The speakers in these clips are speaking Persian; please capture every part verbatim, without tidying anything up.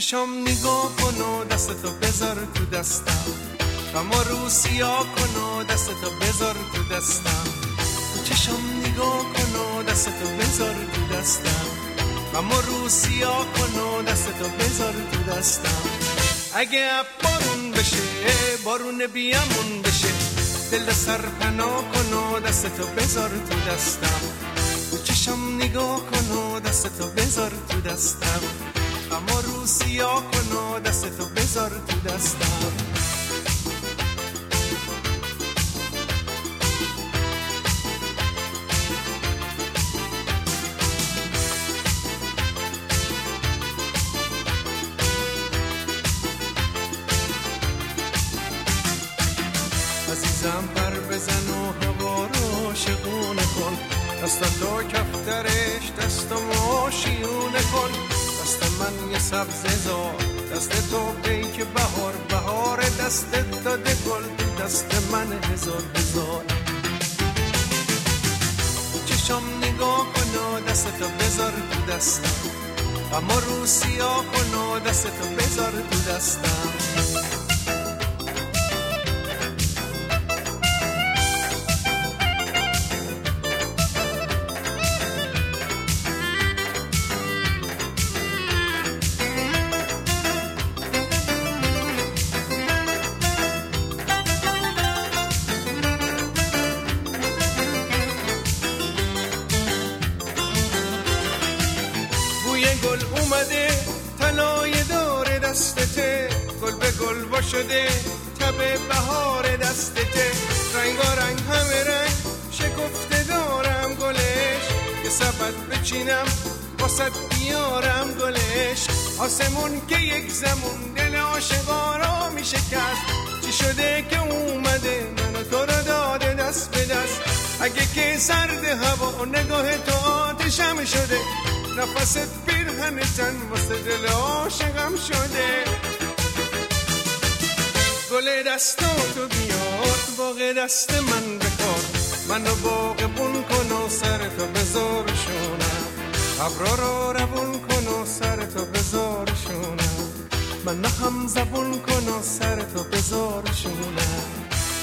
چشم نگاه کن و دستتو بذار تو دستم، غما رو سیاه کن و دستتو بذار تو دستم. چشم نگاه کن و دستتو بذار تو دستم، غما رو سیاه کن و دستتو بذار تو دستم. اگه بارون بشه بارون بیامون بشه، دل سر پناه کن و دستتو بذار تو دستم. چشم نگاه کن و دستتو بذار تو دستم، غما رو سیاه کن و دستتو بذار تو دستم. عزیزم پر بزن و هوا رو شگونه کن، دستتو کفترش دستمو شیونه کن. دست من یه سبز زار، دست تو پیک بهار، بهار دستت داده گل، دست من هزار هزار. چشم نگاه کن و دستتو بذار تو دستم، غما رو سیاه کن و دستتو بذار تو دستم. گل اومده طلای دور دستته، گل به گل وا شده تب بهار دستته. رنگا رنگ همه رنگ شکفته دارم گلش، یه سبد بچینم واسه بیارم گلش. آسمون که یک زمون دل عاشقا را میشکست، چی شده که اومده منو تو رو داده دست به دست. اگه که سرد هوا نگاه تو آتشم شده، نفست پیرهن تن واسه دل عاشقم شده. گل دستاتو بیار باغ دست من بکار، منو باغبون کن و سرتو بذار شونم. ابرا رو روون کن و سرتو بذار شونم، منو هم زبون کن و سرتو بذار شونم.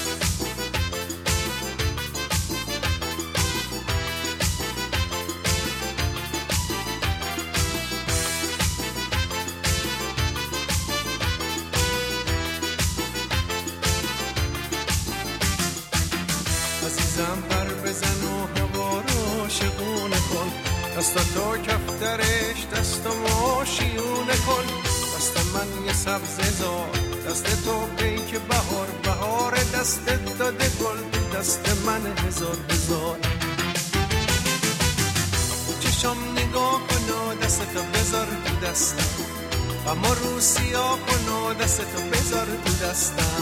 عزیزم پر بزن و هوا رو شگونه کن، دستتو کفترش دستمو شیونه کن. دست من یه سبز زار، دست تو پیک بهار، بهار دستت داده گل، دست من هزار هزار. چشم نگاه کن و دستتو بذار تو دستم، غما رو سیاه کن و دستتو بذار تو دستم.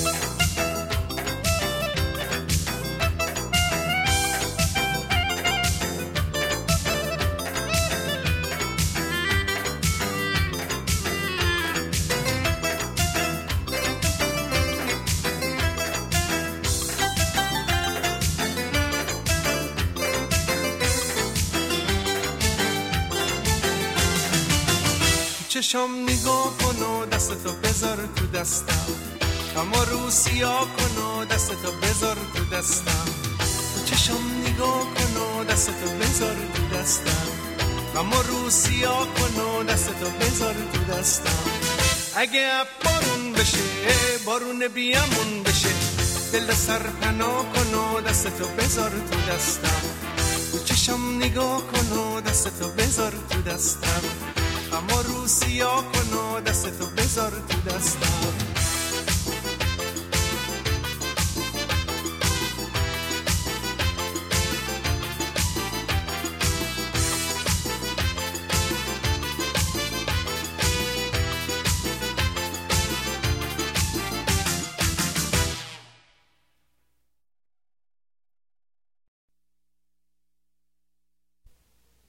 چشم نگاه کن و دستتو بذار تو دستم، غما رو سیاه کن و دستتو بذار تو دستم. چشم نگاه کن و دستتو بذار تو دستم، غما رو سیاه کن و دستتو بذار تو دستم. اگه بارون بشه بارون بیامون بشه، دل سر پناه کن و دستتو بذار تو دستم. چشم نگاه کن و دستتو بذار تو دستم، غما رو سیاه کن و دستتو